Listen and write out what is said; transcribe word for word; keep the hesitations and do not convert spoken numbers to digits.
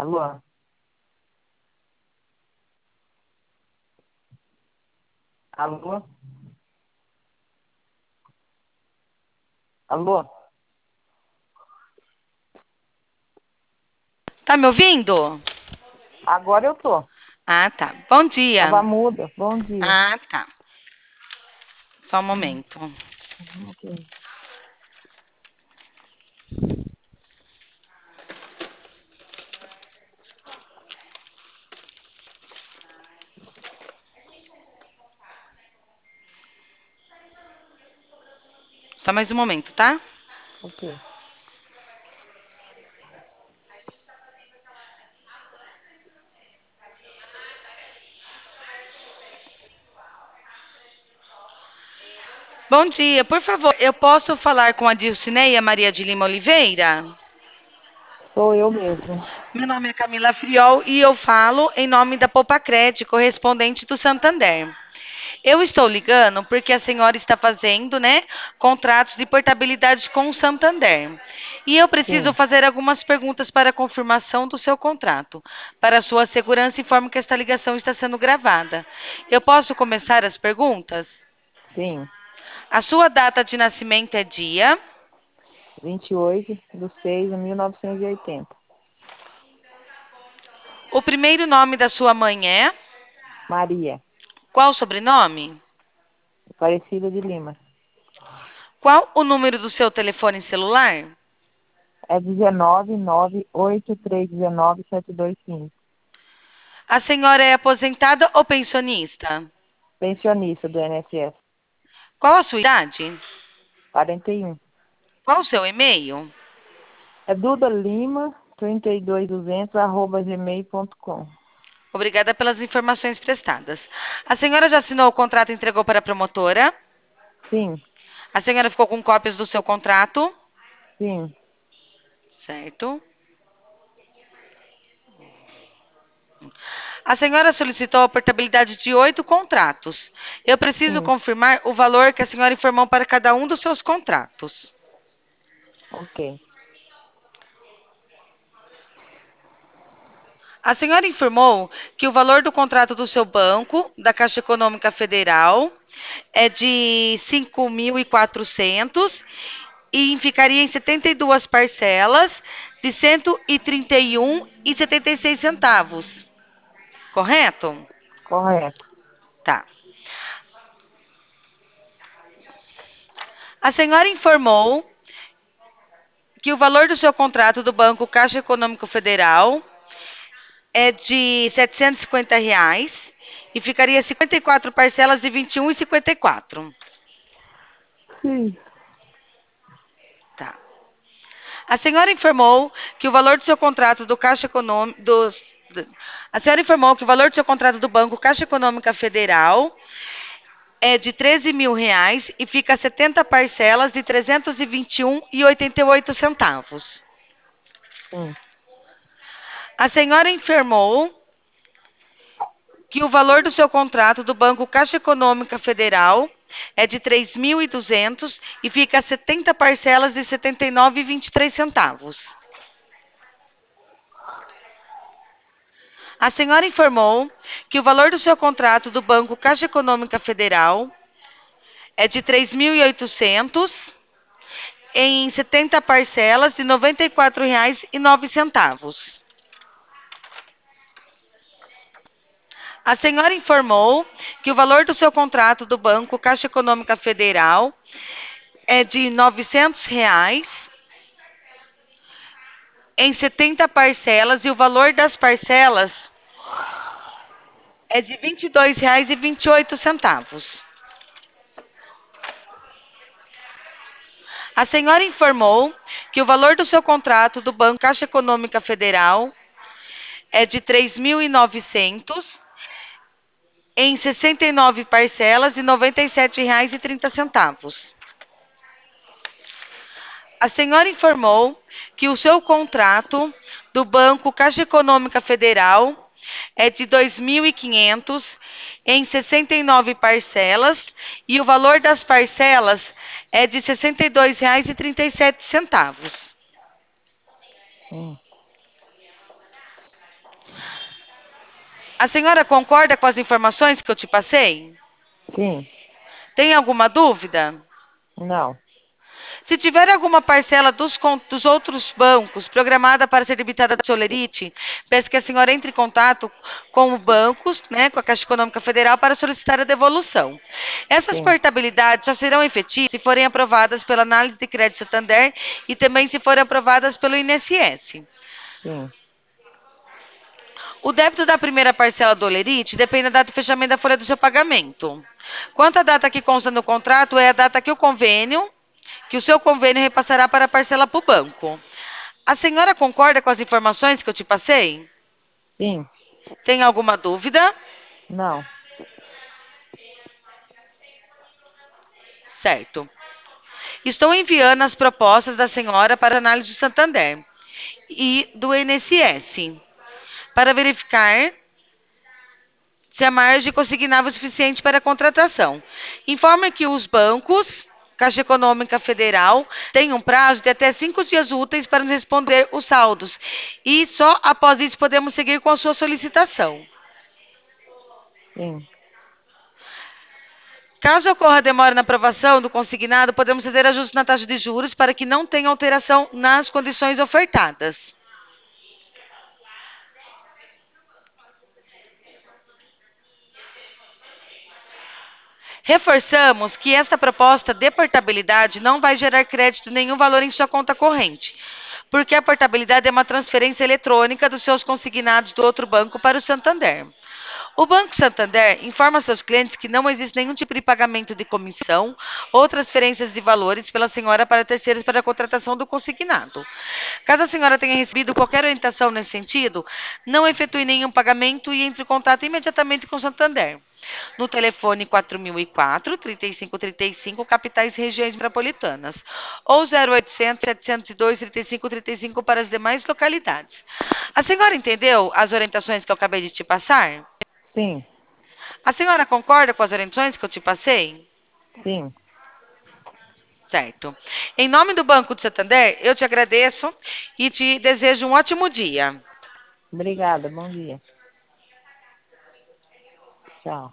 Alô? Alô? Alô? Tá me ouvindo? Agora eu tô. Ah, tá. Bom dia. Tava muda. Bom dia. Ah, tá. Só um Hum, momento. ok. Só mais um momento, tá? Ok. Bom dia. Por favor, eu posso falar com a Dilcineia Maria de Lima Oliveira? Sou eu mesmo. Meu nome é Camila Friol e eu falo em nome da Popacred, correspondente do Santander. Eu estou ligando porque a senhora está fazendo, né, contratos de portabilidade com o Santander. E eu preciso Sim, fazer algumas perguntas para confirmação do seu contrato. Para sua segurança, informo que esta ligação está sendo gravada. Eu posso começar as perguntas? sim. A sua data de nascimento é dia? vinte e oito de seis de mil novecentos e oitenta. O primeiro nome da sua mãe é? Maria. Qual o sobrenome? Aparecida de Lima. Qual o número do seu telefone celular? É dezenove, nove, oito três um nove, sete dois cinco. A senhora é aposentada ou pensionista? Pensionista do I N S S. Qual a sua idade? quarenta e um. Qual o seu e-mail? É Duda Lima, trinta e dois duzentos, arroba gmail ponto com. Obrigada pelas informações prestadas. A senhora já assinou o contrato e entregou para a promotora? Sim, A senhora ficou com cópias do seu contrato? sim, Certo. A senhora solicitou a portabilidade de oito contratos. Eu preciso sim. confirmar o valor que a senhora informou para cada um dos seus contratos. Ok. A senhora informou que o valor do contrato do seu banco, da Caixa Econômica Federal, é de cinco mil e quatrocentos e ficaria em setenta e duas parcelas de cento e trinta e um e setenta e seis centavos. Correto? Correto. Tá. A senhora informou que o valor do seu contrato do Banco Caixa Econômico Federal é de setecentos e cinquenta reais e ficaria cinquenta e quatro parcelas de vinte e um e cinquenta e quatro. Sim. Tá. A senhora informou que o valor do seu contrato do Caixa Econômica dos a senhora informou que o valor do seu contrato do Banco Caixa Econômica Federal é de treze mil reais e fica setenta parcelas de trezentos e vinte e um e oitenta e oito centavos. Sim. A senhora informou que o valor do seu contrato do Banco Caixa Econômica Federal é de três mil e duzentos e fica setenta parcelas de setenta e nove e vinte e três centavos. A senhora informou que o valor do seu contrato do Banco Caixa Econômica Federal é de três mil e oitocentos em setenta parcelas de R$ noventa e quatro reais e nove centavos. A senhora informou que o valor do seu contrato do Banco Caixa Econômica Federal é de R$ novecentos reais em setenta parcelas e o valor das parcelas é de R$ vinte e dois reais e vinte e oito centavos. A senhora informou que o valor do seu contrato do Banco Caixa Econômica Federal é de três mil e novecentos em sessenta e nove parcelas de R$ noventa e sete reais e trinta centavos. A senhora informou que o seu contrato do Banco Caixa Econômica Federal é de dois mil e quinhentos em sessenta e nove parcelas e o valor das parcelas é de R$ sessenta e dois reais e trinta e sete centavos. Sim. A senhora concorda com as informações que eu te passei? Sim. Tem alguma dúvida? Não. Se tiver alguma parcela dos, con- dos outros bancos programada para ser debitada da Solerite, peço que a senhora entre em contato com os bancos, né, com a Caixa Econômica Federal, para solicitar a devolução. Essas Sim. portabilidades só serão efetivas se forem aprovadas pela análise de crédito Santander e também se forem aprovadas pelo I N S S. Sim. O débito da primeira parcela do Olerite depende da data de fechamento da folha do seu pagamento. Quanto à data que consta no contrato, é a data que o convênio, que o seu convênio repassará para a parcela para o banco. A senhora concorda com as informações que eu te passei? Sim. Tem alguma dúvida? Não. Certo. Estou enviando as propostas da senhora para análise do Santander e do I N S S para verificar se a margem consignável é suficiente para a contratação. Informa que os bancos, Caixa Econômica Federal, têm um prazo de até cinco dias úteis para nos responder os saldos. E só após isso podemos seguir com a sua solicitação. Sim. Caso ocorra demora na aprovação do consignado, podemos fazer ajustes na taxa de juros para que não tenha alteração nas condições ofertadas. Reforçamos que esta proposta de portabilidade não vai gerar crédito nenhum valor em sua conta corrente, porque a portabilidade é uma transferência eletrônica dos seus consignados do outro banco para o Santander. O Banco Santander informa seus clientes que não existe nenhum tipo de pagamento de comissão ou transferências de valores pela senhora para terceiros para a contratação do consignado. Caso a senhora tenha recebido qualquer orientação nesse sentido, não efetue nenhum pagamento e entre em contato imediatamente com o Santander. No telefone quatro mil e quatro, trinta e cinco trinta e cinco, capitais e regiões metropolitanas. Ou zero oitocentos, setecentos e dois, trinta e cinco trinta e cinco para as demais localidades. A senhora entendeu as orientações que eu acabei de te passar? Sim. A senhora concorda com as orientações que eu te passei? Sim. Certo. Em nome do Banco de Santander, eu te agradeço e te desejo um ótimo dia. Obrigada. Bom dia. Tchau.